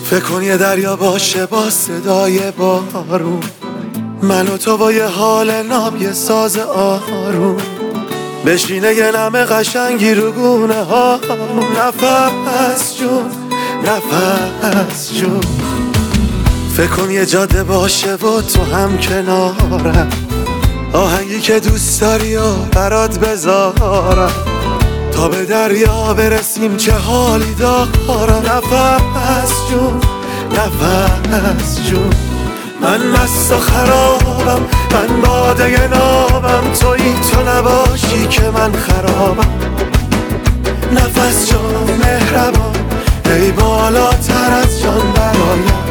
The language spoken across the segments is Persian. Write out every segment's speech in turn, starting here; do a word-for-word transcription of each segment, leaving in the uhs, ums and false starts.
فکر کن یه دریا باشه با صدای بارون، من و تو با یه حال ناب یه ساز آروم، بشینه یه نم قشنگی رو گونه ها، نفس جون نفس جون. فکر کن یه جاده باشه و تو هم کنارم، آهنگی که دوست داری و برات بذارم، تا به دریا برسیم چه حالی دارم. نفس جون نفس جون، من مست و خرابم، من باده نابم، تویی تو نباشی که من خرابم. نفس جان مهربان، ای بالاتر از جان برایم.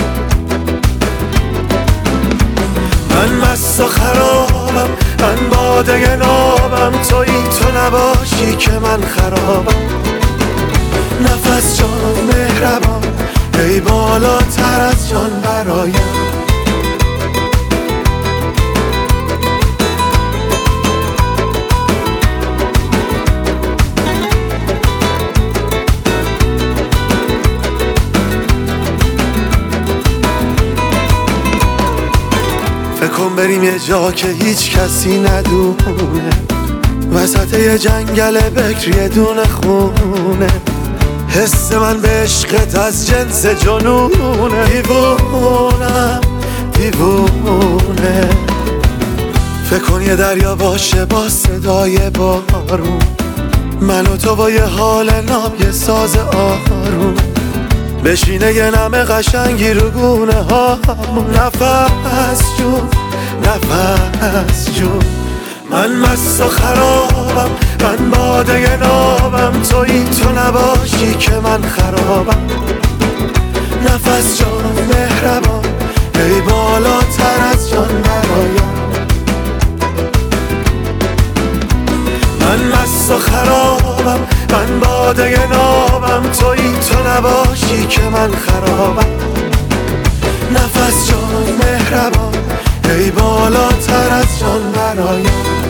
من مست و خرابم، من باده نابم، تویی تو نباشی که من خرابم. نفس جان مهربان، ای بالاتر از جان برایم. فکر کن بریم یه جا که هیچ کسی ندونه، وسط یه جنگل بکر یه دونه خونه، حس من به عشقت از جنس جنونه. دیوونم دیوونه، فکر کن یه دریا باشه با صدای بارون، من و تو با یه حال ناب یه ساز آروم، بشینه یه نم قشنگی رو گونه ها. نفس جون نفس جون، من مست و خرابم، من باده نابم، تویی تو نباشی که من خرابم. نفس جان مهربان، ای بالاتر از جان برایم. من مست و خرابم، من باده نابم، تویی تو نباشی که من خرابم. نفس جان مهربان، ای بالاتر از جان برایم.